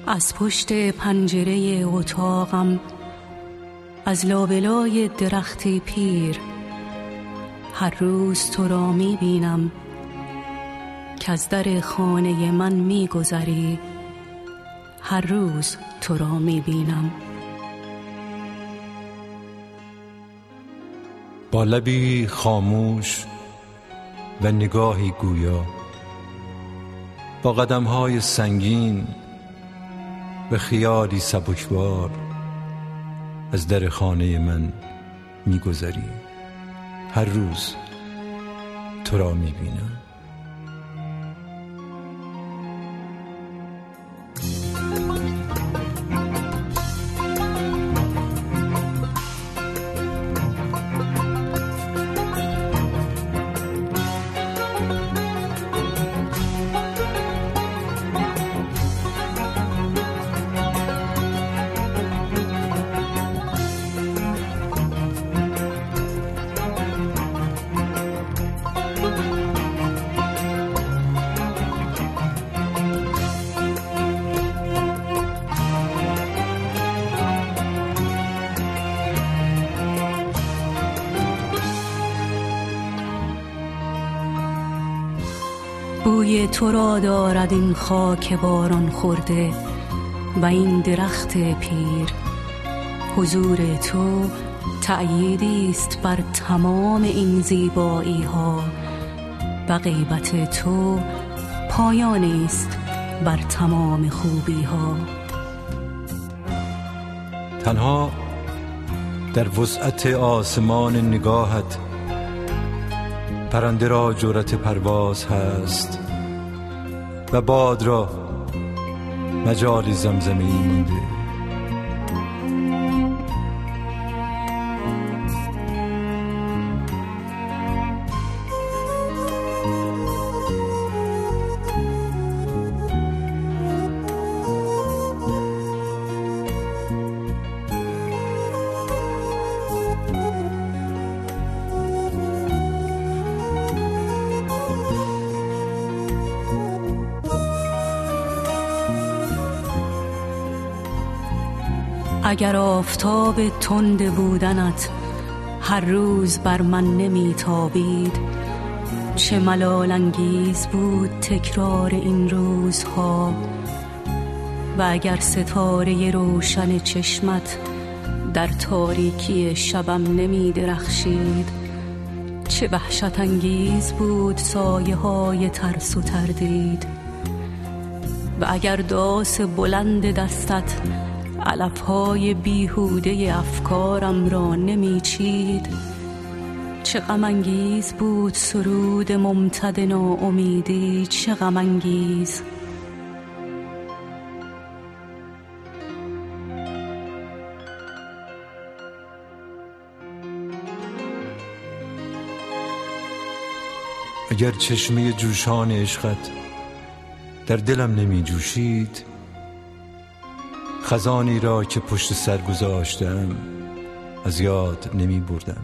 از پشت پنجره اتاقم، از لابلای درخت پیر، هر روز تو را می بینم که از در خانه من می گذری. هر روز تو را می بینم. با لبی خاموش و نگاهی گویا، با قدم‌های سنگین و خیالی سبکبار از در خانه من می‌گذری. هر روز تو را می‌بینم. بوی تو را دارد این خاک باران خورده و این درخت پیر. حضور تو تأییدی است بر تمام این زیبایی ها و غیبت تو پایانی است بر تمام خوبی ها. تنها در وسعت آسمان نگاهت پرنده را جرأت پرواز هست و باد را مجال زمزمه‌ای مانده. اگر آفتاب تند بودنت هر روز بر من نمیتابید، چه ملال انگیز بود تکرار این روزها. و اگر ستاره روشن چشمت در تاریکی شبم نمی درخشید، چه وحشت انگیز بود سایه های ترس و تردید. و اگر داس بلند دستت علفهای بیهوده افکارم را نمی چید، چه غم انگیز بود سرود ممتد ناامیدی، چه غم انگیز. اگر چشمه جوشان عشقت در دلم نمی جوشید، خزانی را که پشت سر گذاشتم از یاد نمی بردم.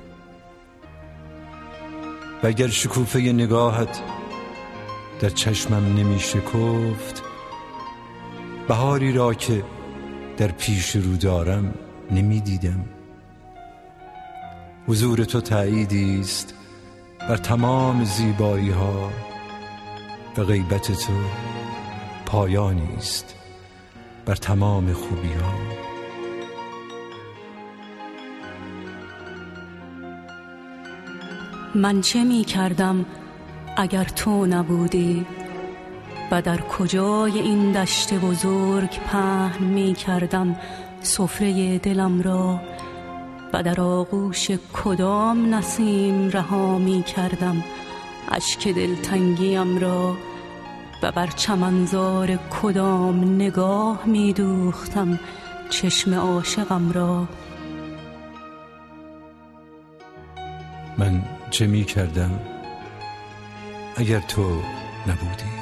و اگر شکوفه نگاهت در چشمم نمی شکفت، بهاری را که در پیش رو دارم نمی دیدم. حضور تو تأییدی است بر تمام زیبایی ها و غیبت تو پایانی است بر تمام خوبی ها. من چه می کردم اگر تو نبودی و در کجای این دشت بزرگ پهن می کردم سفره دلم را و در آغوش کدام نسیم رها می کردم اشک دلتنگیم را و بر چمنزار کدام نگاه می دوختم چشم عاشقم را. من چه می کردم اگر تو نبودی؟